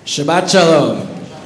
Shabbat Shalom.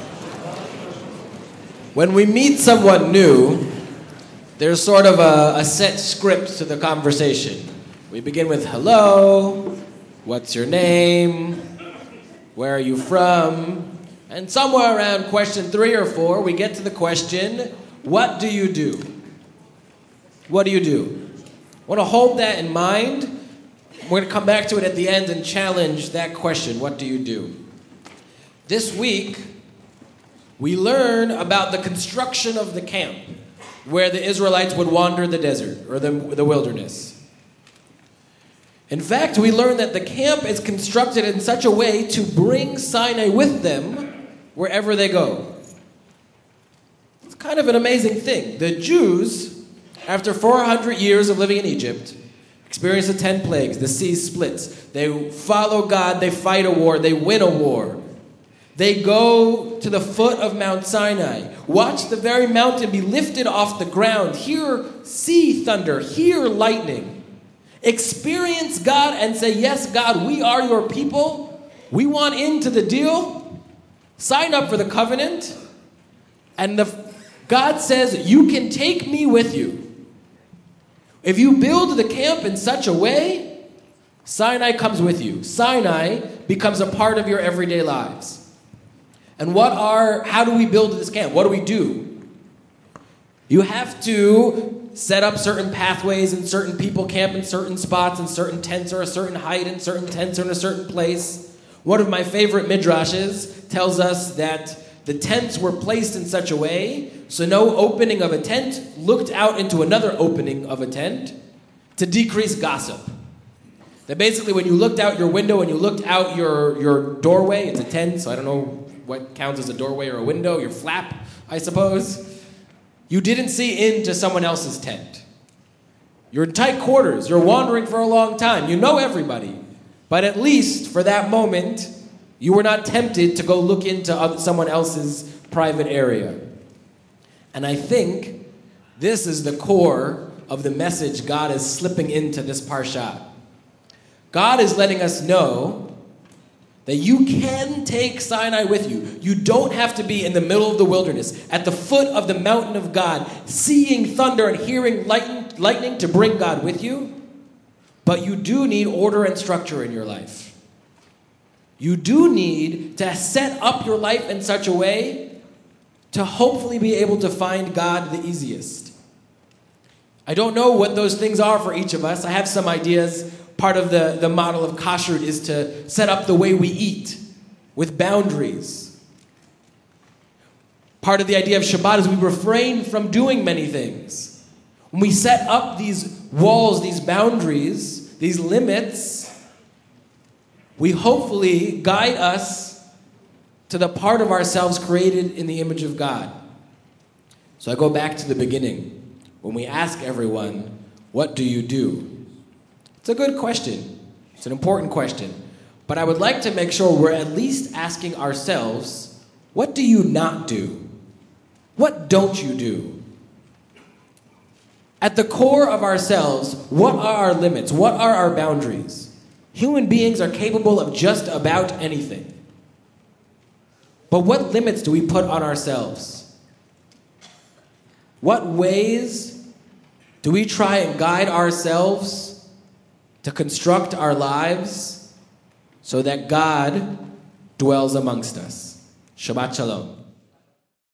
When we meet someone new, there's sort of a set script to the conversation. We begin with hello, what's your name, where are you from, and somewhere around question 3 or 4, we get to the question, what do you do? What do you do? I want to hold that in mind. We're going to come back to it at the end and challenge that question, what do you do? This week, we learn about the construction of the camp where the Israelites would wander the desert or the wilderness. In fact, we learn that the camp is constructed in such a way to bring Sinai with them wherever they go. It's kind of an amazing thing. The Jews, after 400 years of living in Egypt, experience the 10 plagues, the sea splits. They follow God, they fight a war, they win a war. They go to the foot of Mount Sinai, watch the very mountain be lifted off the ground, hear see thunder, hear lightning, experience God and say, yes, God, we are your people. We want into the deal. Sign up for the covenant. And God says, you can take me with you. If you build the camp in such a way, Sinai comes with you. Sinai becomes a part of your everyday lives. And how do we build this camp? What do we do? You have to set up certain pathways, and certain people camp in certain spots, and certain tents are a certain height, and certain tents are in a certain place. One of my favorite midrashes tells us that the tents were placed in such a way so no opening of a tent looked out into another opening of a tent to decrease gossip. That basically when you looked out your window and you looked out your doorway, it's a tent, so I don't know what counts as a doorway or a window, your flap, I suppose. You didn't see into someone else's tent. You're in tight quarters. You're wandering for a long time. You know everybody. But at least for that moment, you were not tempted to go look into someone else's private area. And I think this is the core of the message God is slipping into this parsha. God is letting us know that you can take Sinai with you. You don't have to be in the middle of the wilderness, at the foot of the mountain of God, seeing thunder and hearing lightning to bring God with you. But you do need order and structure in your life. You do need to set up your life in such a way to hopefully be able to find God the easiest. I don't know what those things are for each of us. I have some ideas. Part of the model of kashrut is to set up the way we eat with boundaries. Part of the idea of Shabbat is we refrain from doing many things. When we set up these walls, these boundaries, these limits, we hopefully guide us to the part of ourselves created in the image of God. So I go back to the beginning when we ask everyone, what do you do? It's a good question. It's an important question. But I would like to make sure we're at least asking ourselves, what do you not do? What don't you do? At the core of ourselves, what are our limits? What are our boundaries? Human beings are capable of just about anything. But what limits do we put on ourselves? What ways do we try and guide ourselves to construct our lives so that God dwells amongst us? Shabbat Shalom.